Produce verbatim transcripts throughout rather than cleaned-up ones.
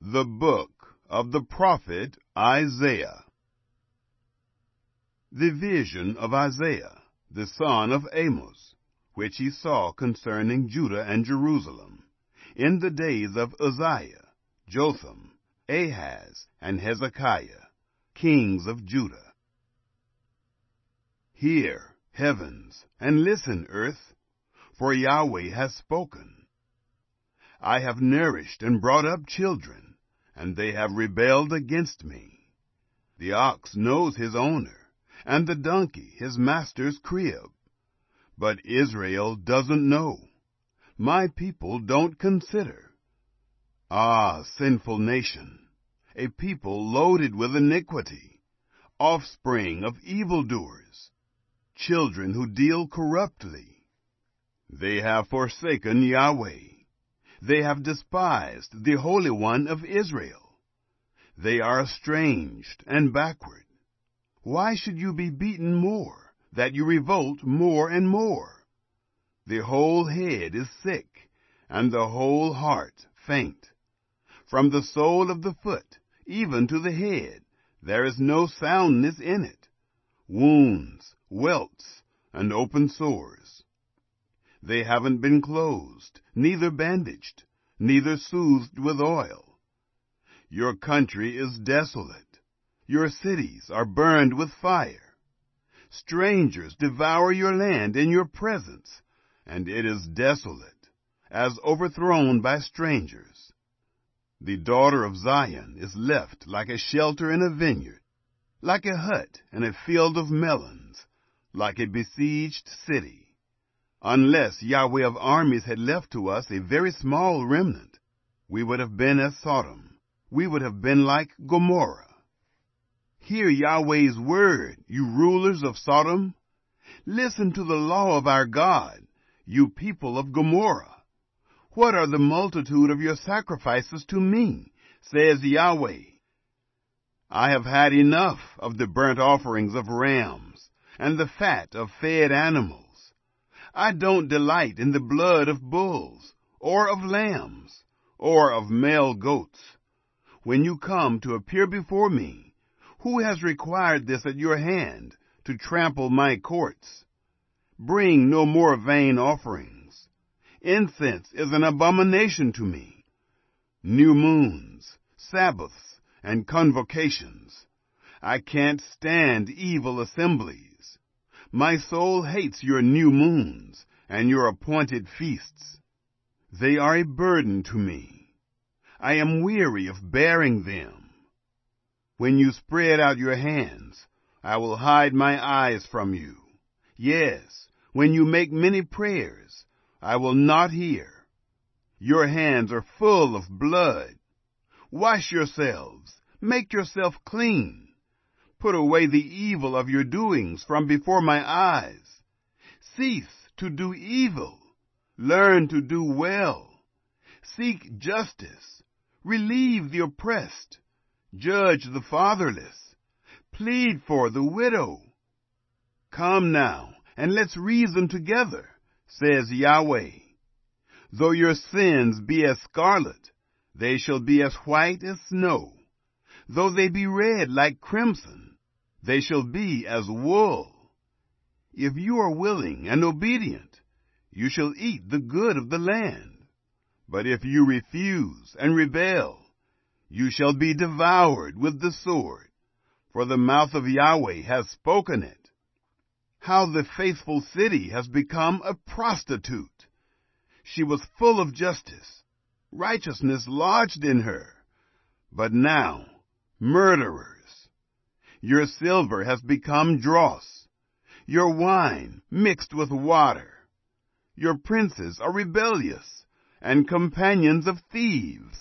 The book of the prophet Isaiah. The vision of Isaiah, the son of Amos, which he saw concerning Judah and Jerusalem, in the days of Uzziah, Jotham, Ahaz, and Hezekiah, kings of Judah. Hear, heavens, and listen, earth, for Yahweh has spoken. I have nourished and brought up children, and they have rebelled against me. The ox knows his owner, and the donkey his master's crib. But Israel doesn't know. My people don't consider. Ah, sinful nation, a people loaded with iniquity, offspring of evildoers, children who deal corruptly. They have forsaken Yahweh. They have despised the Holy One of Israel. They are estranged and backward. Why should you be beaten more, that you revolt more and more? The whole head is sick, and the whole heart faint. From the sole of the foot even to the head, there is no soundness in it. Wounds, welts, and open sores. They haven't been closed, neither bandaged, neither soothed with oil. Your country is desolate. Your cities are burned with fire. Strangers devour your land in your presence, and it is desolate, as overthrown by strangers. The daughter of Zion is left like a shelter in a vineyard, like a hut in a field of melons, like a besieged city. Unless Yahweh of armies had left to us a very small remnant, we would have been as Sodom. We would have been like Gomorrah. Hear Yahweh's word, you rulers of Sodom. Listen to the law of our God, you people of Gomorrah. What are the multitude of your sacrifices to me, says Yahweh? I have had enough of the burnt offerings of rams and the fat of fed animals. I don't delight in the blood of bulls, or of lambs, or of male goats. When you come to appear before me, who has required this at your hand, to trample my courts? Bring no more vain offerings. Incense is an abomination to me. New moons, Sabbaths, and convocations. I can't stand evil assemblies. My soul hates your new moons and your appointed feasts. They are a burden to me. I am weary of bearing them. When you spread out your hands, I will hide my eyes from you. Yes, when you make many prayers, I will not hear. Your hands are full of blood. Wash yourselves, make yourself clean. Put away the evil of your doings from before my eyes. Cease to do evil. Learn to do well. Seek justice. Relieve the oppressed. Judge the fatherless. Plead for the widow. Come now, and let's reason together, says Yahweh. Though your sins be as scarlet, they shall be as white as snow. Though they be red like crimson, they shall be as wool. If you are willing and obedient, you shall eat the good of the land. But if you refuse and rebel, you shall be devoured with the sword, for the mouth of Yahweh has spoken it. How the faithful city has become a prostitute. She was full of justice. Righteousness lodged in her. But now, murderers. Your silver has become dross, your wine mixed with water. Your princes are rebellious and companions of thieves.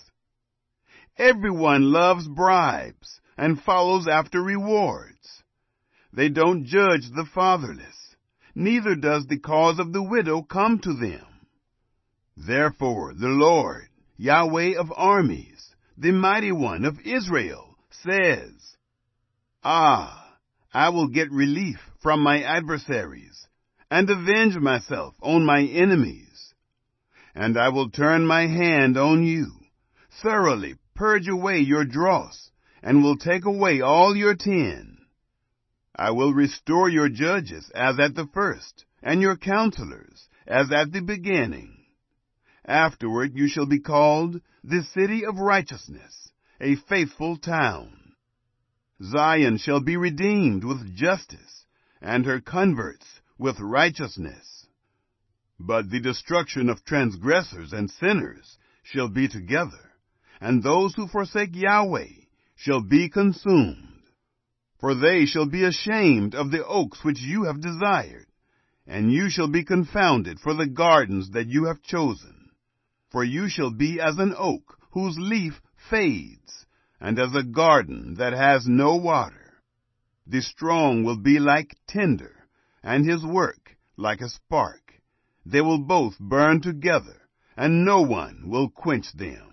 Everyone loves bribes and follows after rewards. They don't judge the fatherless, neither does the cause of the widow come to them. Therefore the Lord, Yahweh of armies, the mighty one of Israel, says, Ah, I will get relief from my adversaries, and avenge myself on my enemies. And I will turn my hand on you, thoroughly purge away your dross, and will take away all your tin. I will restore your judges as at the first, and your counselors as at the beginning. Afterward you shall be called the city of righteousness, a faithful town. Zion shall be redeemed with justice, and her converts with righteousness. But the destruction of transgressors and sinners shall be together, and those who forsake Yahweh shall be consumed. For they shall be ashamed of the oaks which you have desired, and you shall be confounded for the gardens that you have chosen. For you shall be as an oak whose leaf fades, and as a garden that has no water. The strong will be like tinder, and his work like a spark. They will both burn together, and no one will quench them.